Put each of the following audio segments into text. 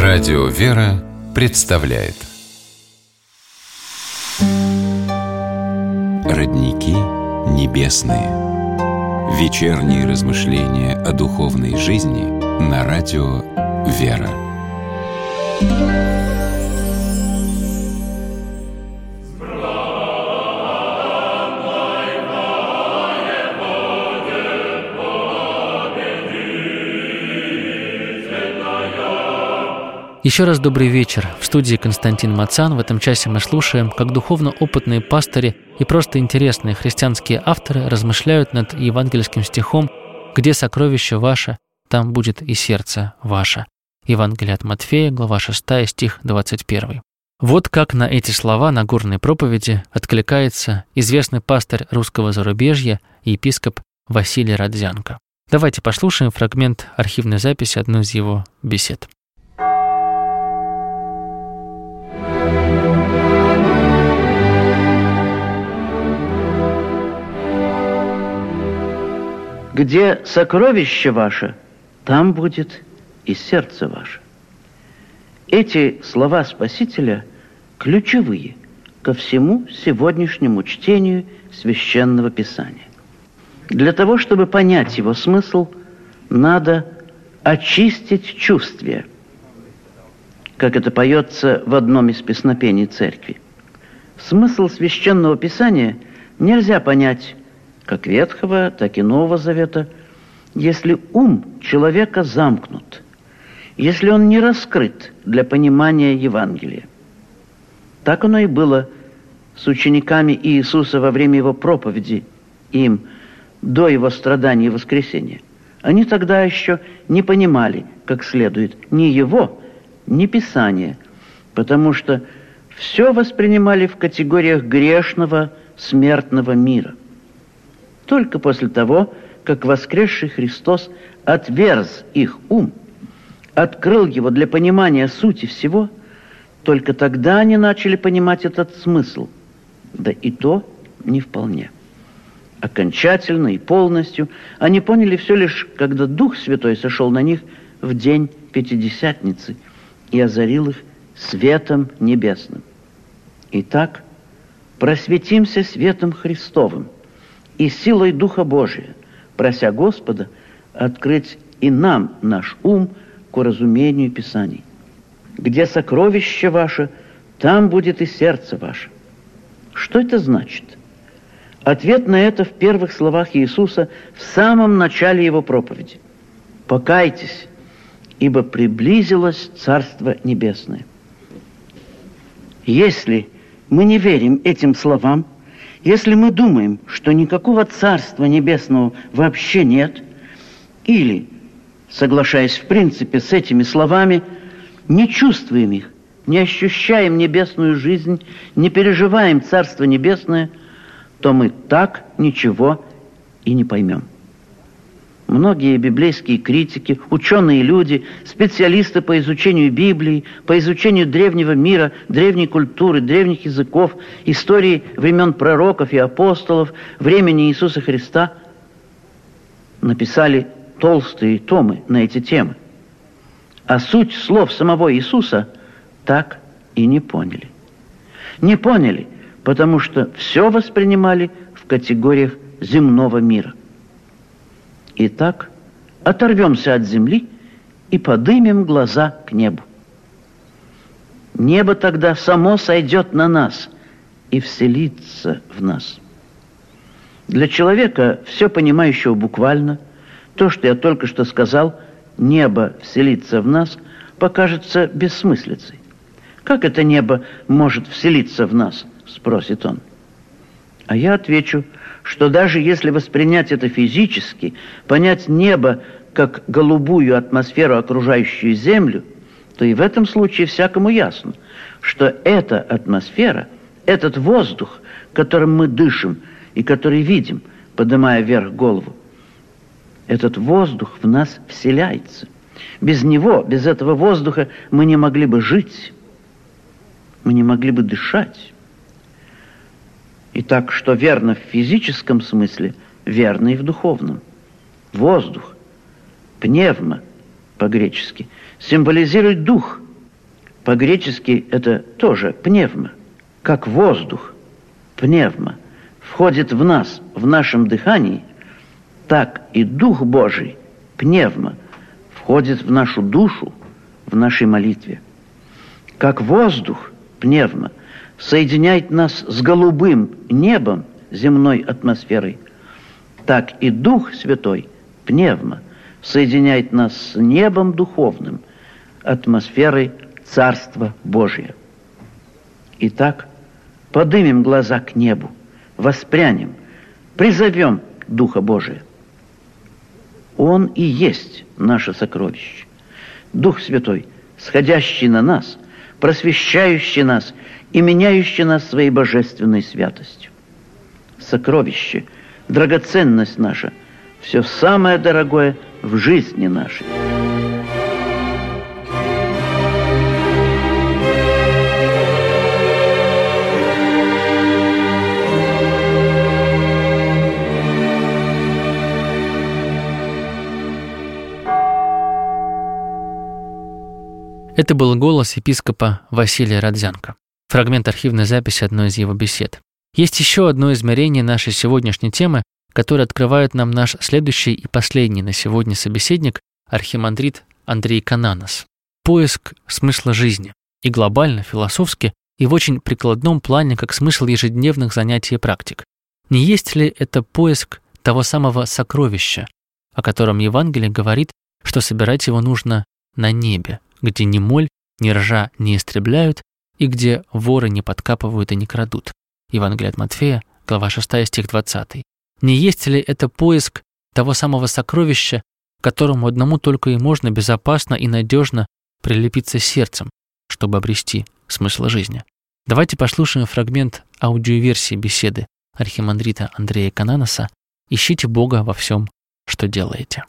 Радио «Вера» представляет Родники небесные. Вечерние размышления о духовной жизни на радио «Вера». Еще раз добрый вечер. В студии Константин Мацан. В этом часе мы слушаем, как духовно опытные пастыри и просто интересные христианские авторы размышляют над евангельским стихом «Где сокровище ваше, там будет и сердце ваше». Евангелие от Матфея, глава 6, стих 21. Вот как на эти слова Нагорной проповеди откликается известный пастырь русского зарубежья и епископ Василий Родзянко. Давайте послушаем фрагмент архивной записи одной из его бесед. Где сокровище ваше, там будет и сердце ваше. Эти слова Спасителя ключевые ко всему сегодняшнему чтению Священного Писания. Для того, чтобы понять его смысл, надо очистить чувствия, как это поется в одном из песнопений церкви. Смысл Священного Писания нельзя понять как Ветхого, так и Нового Завета, если ум человека замкнут, если он не раскрыт для понимания Евангелия. Так оно и было с учениками Иисуса во время его проповеди им до его страданий и воскресения. Они тогда еще не понимали, как следует, ни его, ни Писания, потому что все воспринимали в категориях грешного, смертного мира. Только после того, как воскресший Христос отверз их ум, открыл его для понимания сути всего, только тогда они начали понимать этот смысл. Да и то не вполне. Окончательно и полностью они поняли все лишь, когда Дух Святой сошел на них в день Пятидесятницы и озарил их светом небесным. Итак, просветимся светом Христовым и силой Духа Божия, прося Господа открыть и нам наш ум к уразумению Писаний. Где сокровище ваше, там будет и сердце ваше. Что это значит? Ответ на это в первых словах Иисуса в самом начале его проповеди. «Покайтесь, ибо приблизилось Царство Небесное». Если мы не верим этим словам, если мы думаем, что никакого Царства Небесного вообще нет, или, соглашаясь в принципе с этими словами, не чувствуем их, не ощущаем небесную жизнь, не переживаем Царство Небесное, то мы так ничего и не поймем. Многие библейские критики, ученые люди, специалисты по изучению Библии, по изучению древнего мира, древней культуры, древних языков, истории времен пророков и апостолов, времени Иисуса Христа, написали толстые томы на эти темы. А суть слов самого Иисуса так и не поняли. Не поняли, потому что все воспринимали в категориях земного мира. Итак, оторвемся от земли и подымем глаза к небу. Небо тогда само сойдет на нас и вселится в нас. Для человека, все понимающего буквально, то, что я только что сказал, небо вселится в нас, покажется бессмыслицей. Как это небо может вселиться в нас, спросит он. А я отвечу, что даже если воспринять это физически, понять небо как голубую атмосферу, окружающую Землю, то и в этом случае всякому ясно, что эта атмосфера, этот воздух, которым мы дышим и который видим, поднимая вверх голову, этот воздух в нас вселяется. Без него, без этого воздуха мы не могли бы жить, мы не могли бы дышать. Итак, что верно в физическом смысле, верно и в духовном. Воздух, пневма по-гречески, символизирует дух, По-гречески это тоже пневма, как воздух, пневма, входит в нас, в нашем дыхании, так и Дух Божий, пневма, входит в нашу душу, в нашей молитве. Как воздух, пневма, соединяет нас с голубым небом, земной атмосферой, так и Дух Святой, пневма, соединяет нас с небом духовным, атмосферой Царства Божия. Итак, подымем глаза к небу, воспрянем, призовем Духа Божия. Он и есть наше сокровище. Дух Святой, сходящий на нас, просвещающий нас и меняющий нас своей божественной святостью. Сокровище, драгоценность наша, все самое дорогое в жизни нашей. Это был голос епископа Василия Родзянко. Фрагмент архивной записи одной из его бесед. Есть еще одно измерение нашей сегодняшней темы, которое открывает нам наш следующий и последний на сегодня собеседник, архимандрит Андрей Кананос. Поиск смысла жизни. И глобально, философски, и в очень прикладном плане, как смысл ежедневных занятий и практик. Не есть ли это поиск того самого сокровища, о котором Евангелие говорит, что собирать его нужно на небе, где ни моль, ни ржа не истребляют, и где воры не подкапывают и не крадут. Евангелие от Матфея, глава 6, стих 20. Не есть ли это поиск того самого сокровища, к которому одному только и можно безопасно и надежно прилепиться сердцем, чтобы обрести смысл жизни? Давайте послушаем фрагмент аудиоверсии беседы архимандрита Андрея Кананоса «Ищите Бога во всем, что делаете».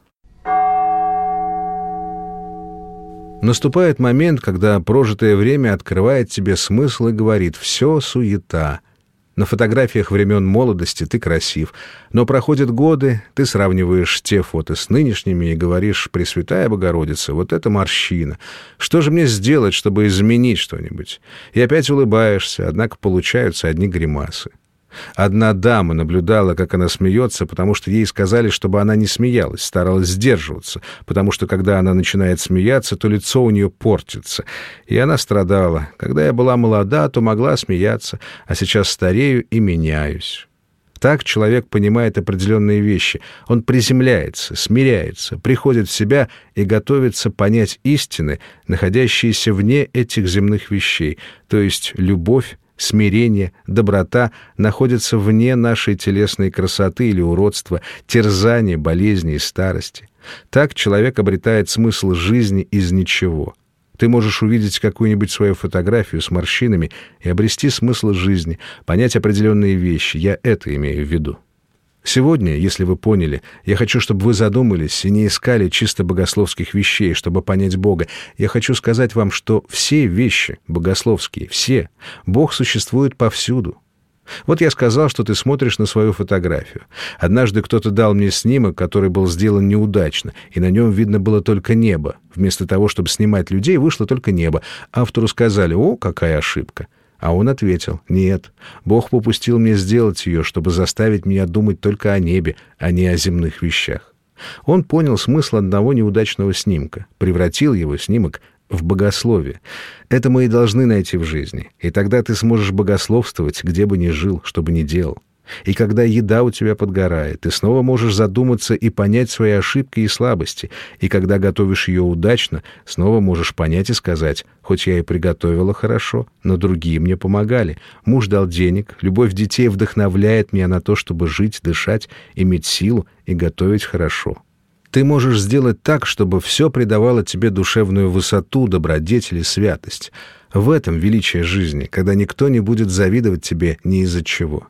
Наступает момент, когда прожитое время открывает тебе смысл и говорит: «Все суета». На фотографиях времен молодости ты красив, но проходят годы, ты сравниваешь те фото с нынешними и говоришь: «Пресвятая Богородица, вот это морщина. Что же мне сделать, чтобы изменить что-нибудь?» И опять улыбаешься, однако получаются одни гримасы. Одна дама наблюдала, как она смеется, потому что ей сказали, чтобы она не смеялась, старалась сдерживаться, потому что, когда она начинает смеяться, то лицо у нее портится. И она страдала. Когда я была молода, то могла смеяться, а сейчас старею и меняюсь. Так человек понимает определенные вещи. Он приземляется, смиряется, приходит в себя и готовится понять истины, находящиеся вне этих земных вещей, то есть любовь, смирение, доброта находятся вне нашей телесной красоты или уродства, терзания, болезни и старости. Так человек обретает смысл жизни из ничего. Ты можешь увидеть какую-нибудь свою фотографию с морщинами и обрести смысл жизни, понять определенные вещи. Я это имею в виду. Сегодня, если вы поняли, я хочу, чтобы вы задумались и не искали чисто богословских вещей, чтобы понять Бога. Я хочу сказать вам, что все вещи богословские, все, Бог существует повсюду. Вот я сказал, что ты смотришь на свою фотографию. Однажды кто-то дал мне снимок, который был сделан неудачно, и на нем видно было только небо. Вместо того, чтобы снимать людей, вышло только небо. Автору сказали: «О, какая ошибка!» А он ответил: «Нет, Бог попустил мне сделать ее, чтобы заставить меня думать только о небе, а не о земных вещах». Он понял смысл одного неудачного снимка, превратил его, снимок, в богословие. Это мы и должны найти в жизни. И тогда ты сможешь богословствовать, где бы ни жил, что бы ни делал. И когда еда у тебя подгорает, ты снова можешь задуматься и понять свои ошибки и слабости. И когда готовишь ее удачно, снова можешь понять и сказать: «Хоть я и приготовила хорошо, но другие мне помогали. Муж дал денег, любовь детей вдохновляет меня на то, чтобы жить, дышать, иметь силу и готовить хорошо». Ты можешь сделать так, чтобы все придавало тебе душевную высоту, добродетель и святость. В этом величие жизни, когда никто не будет завидовать тебе ни из-за чего.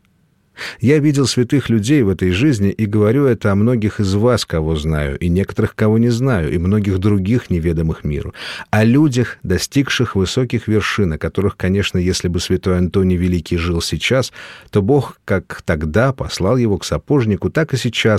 Я видел святых людей в этой жизни и говорю это о многих из вас, кого знаю, и некоторых, кого не знаю, и многих других, неведомых миру. О людях, достигших высоких вершин, о которых, конечно, если бы святой Антоний Великий жил сейчас, то Бог, как тогда послал его к сапожнику, так и сейчас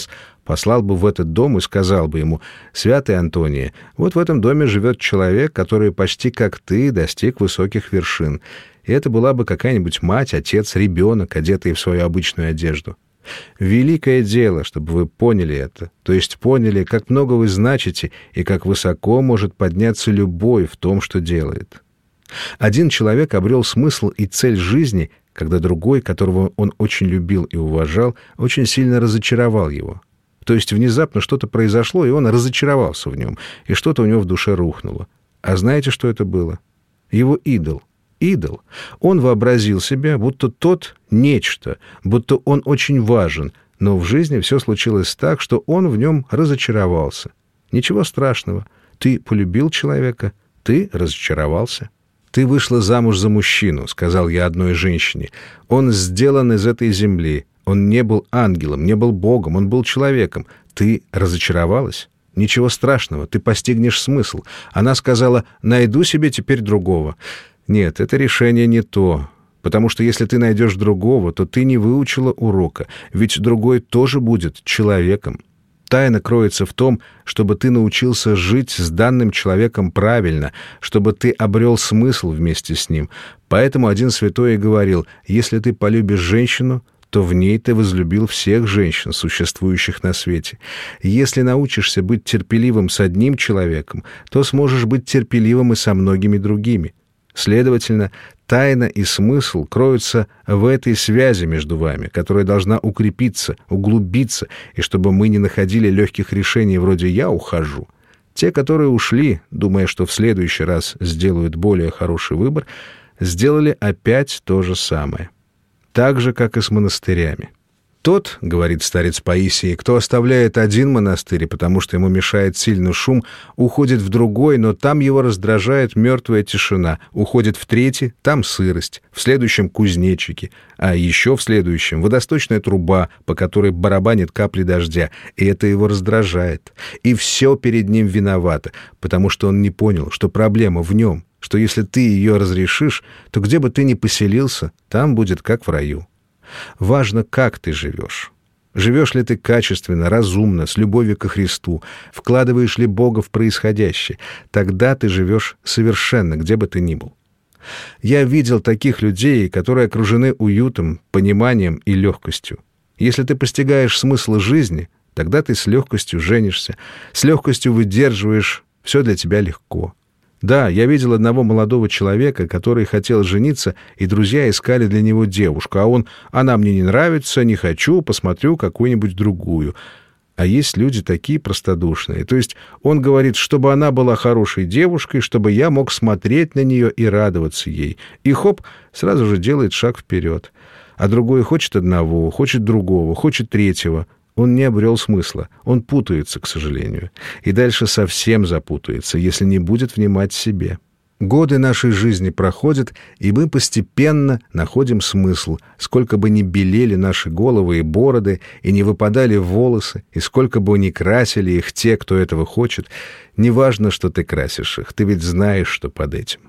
послал бы в этот дом и сказал бы ему: «Святый Антоний, вот в этом доме живет человек, который почти как ты достиг высоких вершин». И это была бы какая-нибудь мать, отец, ребенок, одетый в свою обычную одежду. Великое дело, чтобы вы поняли это, то есть поняли, как много вы значите и как высоко может подняться любой в том, что делает. Один человек обрел смысл и цель жизни, когда другой, которого он очень любил и уважал, очень сильно разочаровал его. То есть внезапно что-то произошло, и он разочаровался в нем, и что-то у него в душе рухнуло. А знаете, что это было? Его идол. Идол. Он вообразил себя, будто тот нечто, будто он очень важен, но в жизни все случилось так, что он в нем разочаровался. Ничего страшного. Ты полюбил человека, ты разочаровался. «Ты вышла замуж за мужчину», — сказал я одной женщине. «Он сделан из этой земли. Он не был ангелом, не был Богом, он был человеком. Ты разочаровалась? Ничего страшного, ты постигнешь смысл». Она сказала: «Найду себе теперь другого». Нет, это решение не то, потому что если ты найдешь другого, то ты не выучила урока, ведь другой тоже будет человеком. Тайна кроется в том, чтобы ты научился жить с данным человеком правильно, чтобы ты обрел смысл вместе с ним. Поэтому один святой и говорил: если ты полюбишь женщину, то в ней ты возлюбил всех женщин, существующих на свете. Если научишься быть терпеливым с одним человеком, то сможешь быть терпеливым и со многими другими. Следовательно, тайна и смысл кроются в этой связи между вами, которая должна укрепиться, углубиться, и чтобы мы не находили легких решений вроде «я ухожу». Те, которые ушли, думая, что в следующий раз сделают более хороший выбор, сделали опять то же самое. Так же, как и с монастырями. «Тот, — говорит старец Паисий, — кто оставляет один монастырь, потому что ему мешает сильный шум, уходит в другой, но там его раздражает мертвая тишина, уходит в третий, там сырость, в следующем — кузнечики, а еще в следующем — водосточная труба, по которой барабанит капли дождя, и это его раздражает. И все перед ним виновато, потому что он не понял, что проблема в нем, что если ты ее разрешишь, то где бы ты ни поселился, там будет как в раю». Важно, как ты живешь. Живешь ли ты качественно, разумно, с любовью ко Христу, вкладываешь ли Бога в происходящее, тогда ты живешь совершенно, где бы ты ни был. Я видел таких людей, которые окружены уютом, пониманием и легкостью. Если ты постигаешь смысл жизни, тогда ты с легкостью женишься, с легкостью выдерживаешь, все для тебя легко. Да, я видел одного молодого человека, который хотел жениться, и друзья искали для него девушку, а он: «Она мне не нравится, не хочу, посмотрю какую-нибудь другую». А есть люди такие простодушные. То есть он говорит, чтобы она была хорошей девушкой, чтобы я мог смотреть на нее и радоваться ей. И хоп, сразу же делает шаг вперед. А другой хочет одного, хочет другого, хочет третьего. Он не обрел смысла, он путается, к сожалению, и дальше совсем запутается, если не будет внимать себе. Годы нашей жизни проходят, и мы постепенно находим смысл, сколько бы ни белели наши головы и бороды, и не выпадали волосы, и сколько бы ни красили их те, кто этого хочет, неважно, что ты красишь их, ты ведь знаешь, что под этим.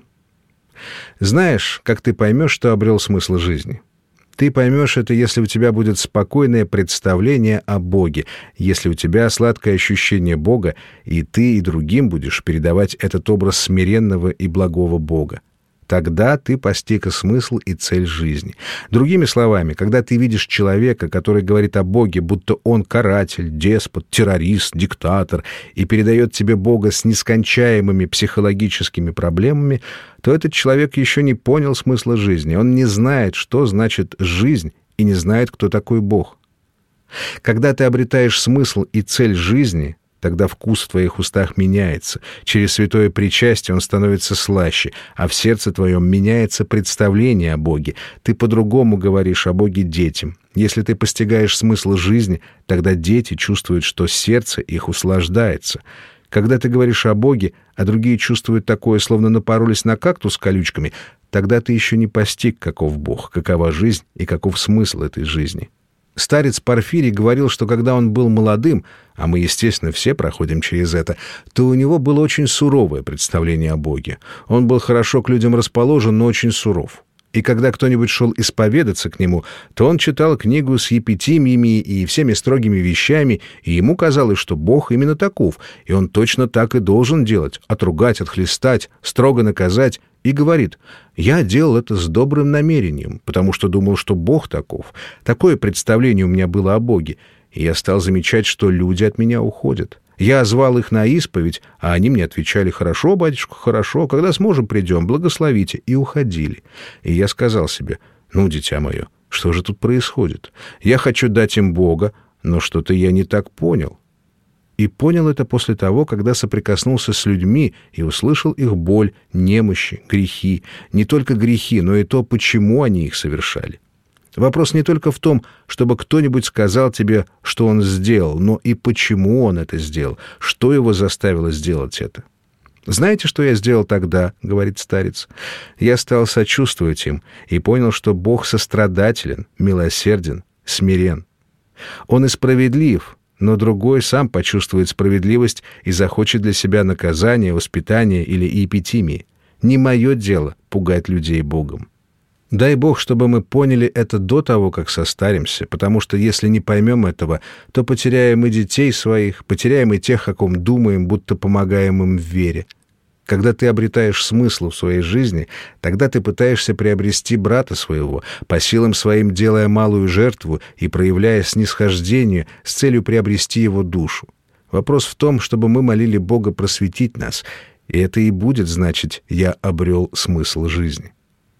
Знаешь, как ты поймешь, что обрел смысл жизни? Ты поймешь это, если у тебя будет спокойное представление о Боге, если у тебя сладкое ощущение Бога, и ты и другим будешь передавать этот образ смиренного и благого Бога. Тогда ты постиг смысл и цель жизни. Другими словами, когда ты видишь человека, который говорит о Боге, будто он каратель, деспот, террорист, диктатор, и передает тебе Бога с нескончаемыми психологическими проблемами, то этот человек еще не понял смысла жизни. Он не знает, что значит жизнь, и не знает, кто такой Бог. Когда ты обретаешь смысл и цель жизни, тогда вкус в твоих устах меняется. Через святое причастие он становится слаще, а в сердце твоем меняется представление о Боге. Ты по-другому говоришь о Боге детям. Если ты постигаешь смысл жизни, тогда дети чувствуют, что сердце их услаждается. Когда ты говоришь о Боге, а другие чувствуют такое, словно напоролись на кактус с колючками, тогда ты еще не постиг, каков Бог, какова жизнь и каков смысл этой жизни. Старец Порфирий говорил, что когда он был молодым, а мы, естественно, все проходим через это, то у него было очень суровое представление о Боге. Он был хорошо к людям расположен, но очень суров. И когда кто-нибудь шел исповедаться к нему, то он читал книгу с епитимиями и всеми строгими вещами, и ему казалось, что Бог именно таков, и он точно так и должен делать: отругать, отхлестать, строго наказать. И говорит: «Я делал это с добрым намерением, потому что думал, что Бог таков. Такое представление у меня было о Боге, и я стал замечать, что люди от меня уходят. Я звал их на исповедь, а они мне отвечали: «Хорошо, батюшка, хорошо, когда сможем, придем, благословите», и уходили. И я сказал себе: «Ну, дитя мое, что же тут происходит? Я хочу дать им Бога, но что-то я не так понял». И понял это после того, когда соприкоснулся с людьми и услышал их боль, немощи, грехи. Не только грехи, но и то, почему они их совершали. Вопрос не только в том, чтобы кто-нибудь сказал тебе, что он сделал, но и почему он это сделал, что его заставило сделать это. «Знаете, что я сделал тогда?» — говорит старец. «Я стал сочувствовать им и понял, что Бог сострадателен, милосерден, смирен. Он и справедлив, но другой сам почувствует справедливость и захочет для себя наказания, воспитания или епитимии. Не мое дело пугать людей Богом». Дай Бог, чтобы мы поняли это до того, как состаримся, потому что если не поймем этого, то потеряем и детей своих, потеряем и тех, о ком думаем, будто помогаем им в вере. Когда ты обретаешь смысл в своей жизни, тогда ты пытаешься приобрести брата своего, по силам своим делая малую жертву и проявляя снисхождение с целью приобрести его душу. Вопрос в том, чтобы мы молили Бога просветить нас, и это и будет значить «я обрел смысл жизни».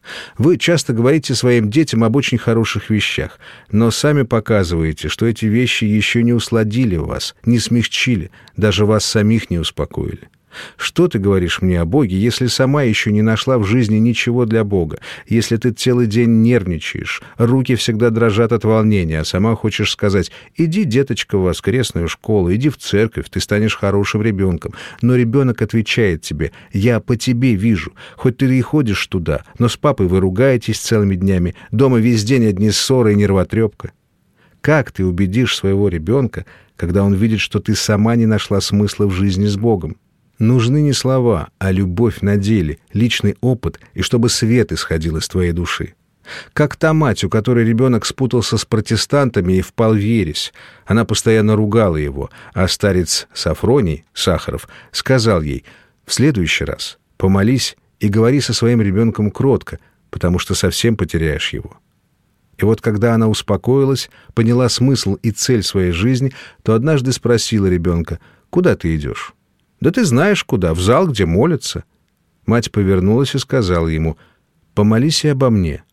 Вы часто говорите своим детям об очень хороших вещах, но сами показываете, что эти вещи еще не усладили вас, не смягчили, даже вас самих не успокоили. Что ты говоришь мне о Боге, если сама еще не нашла в жизни ничего для Бога, если ты целый день нервничаешь, руки всегда дрожат от волнения, а сама хочешь сказать: «Иди, деточка, в воскресную школу, иди в церковь, ты станешь хорошим ребенком». Но ребенок отвечает тебе: «Я по тебе вижу, хоть ты и ходишь туда, но с папой вы ругаетесь целыми днями, дома весь день одни ссоры и нервотрепка». Как ты убедишь своего ребенка, когда он видит, что ты сама не нашла смысла в жизни с Богом? Нужны не слова, а любовь на деле, личный опыт, и чтобы свет исходил из твоей души. Как та мать, у которой ребенок спутался с протестантами и впал в ересь. Она постоянно ругала его, а старец Сафроний, Сахаров, сказал ей: «В следующий раз помолись и говори со своим ребенком кротко, потому что совсем потеряешь его». И вот когда она успокоилась, поняла смысл и цель своей жизни, то однажды спросила ребенка: «Куда ты идешь?» «Да ты знаешь куда, в зал, где молятся». Мать повернулась и сказала ему: «Помолись и обо мне».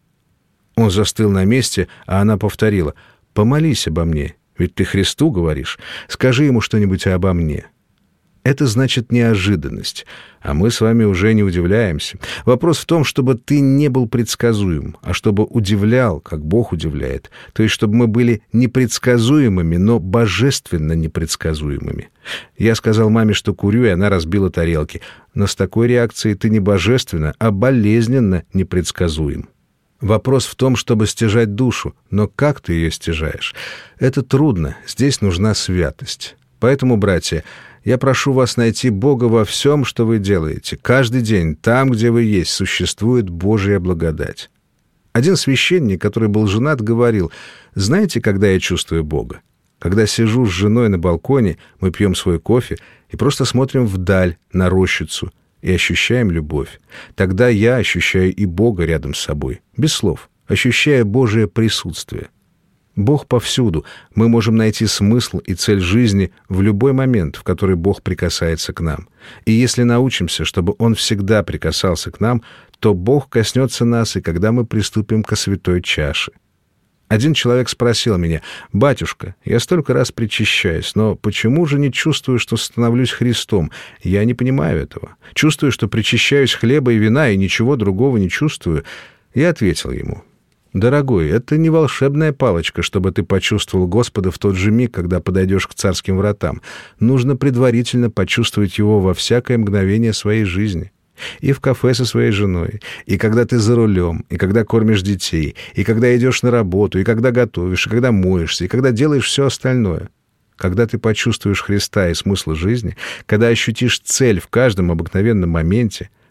Он застыл на месте, а она повторила: «Помолись обо мне, ведь ты Христу говоришь, скажи ему что-нибудь обо мне». Это значит неожиданность, а мы с вами уже не удивляемся. Вопрос в том, чтобы ты не был предсказуем, а чтобы удивлял, как Бог удивляет, то есть чтобы мы были непредсказуемыми, но божественно непредсказуемыми. Я сказал маме, что курю, и она разбила тарелки, но с такой реакцией ты не божественно, а болезненно непредсказуем. Вопрос в том, чтобы стяжать душу, но как ты ее стяжаешь? Это трудно, здесь нужна святость. Поэтому, братья, я прошу вас найти Бога во всем, что вы делаете. Каждый день, там, где вы есть, существует Божья благодать. Один священник, который был женат, говорил: «Знаете, когда я чувствую Бога? Когда сижу с женой на балконе, мы пьем свой кофе и просто смотрим вдаль, на рощицу, и ощущаем любовь. Тогда я ощущаю и Бога рядом с собой, без слов, ощущая Божие присутствие». Бог повсюду. Мы можем найти смысл и цель жизни в любой момент, в который Бог прикасается к нам. И если научимся, чтобы Он всегда прикасался к нам, то Бог коснется нас, и когда мы приступим ко святой чаше. Один человек спросил меня: «Батюшка, я столько раз причащаюсь, но почему же не чувствую, что становлюсь Христом? Я не понимаю этого. Чувствую, что причащаюсь хлеба и вина, и ничего другого не чувствую». Я ответил ему: «Дорогой, это не волшебная палочка, чтобы ты почувствовал Господа в тот же миг, когда подойдешь к царским вратам. Нужно предварительно почувствовать Его во всякое мгновение своей жизни. И в кафе со своей женой, и когда ты за рулем, и когда кормишь детей, и когда идешь на работу, и когда готовишь, и когда моешься, и когда делаешь все остальное. Когда ты почувствуешь Христа и смысл жизни, когда ощутишь цель в каждом обыкновенном моменте,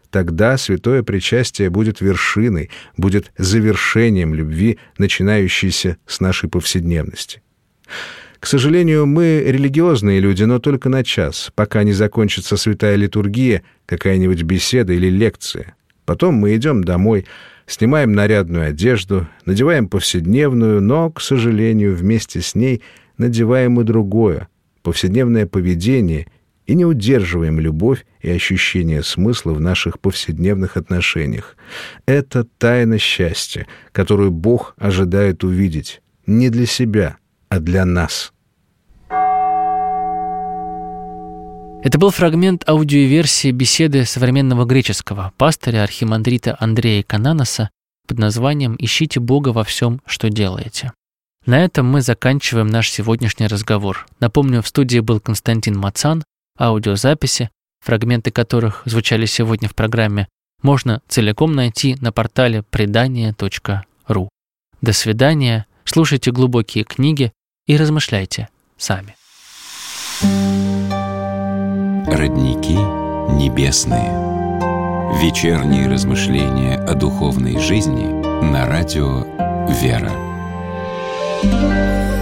тогда святое причастие будет вершиной, будет завершением любви, начинающейся с нашей повседневности. К сожалению, мы религиозные люди, но только на час, пока не закончится святая литургия, какая-нибудь беседа или лекция. Потом мы идем домой, снимаем нарядную одежду, надеваем повседневную, но, к сожалению, вместе с ней надеваем и другое, повседневное поведение, и не удерживаем любовь и ощущение смысла в наших повседневных отношениях. Это тайна счастья, которую Бог ожидает увидеть не для себя, а для нас. Это был фрагмент аудиоверсии беседы современного греческого пастыря архимандрита Андрея Кананоса под названием «Ищите Бога во всем, что делаете». На этом мы заканчиваем наш сегодняшний разговор. Напомню, в студии был Константин Мацан. Аудиозаписи, фрагменты которых звучали сегодня в программе, можно целиком найти на портале предания.ру. До свидания, слушайте глубокие книги и размышляйте сами. Родники небесные. Вечерние размышления о духовной жизни на радио «Вера».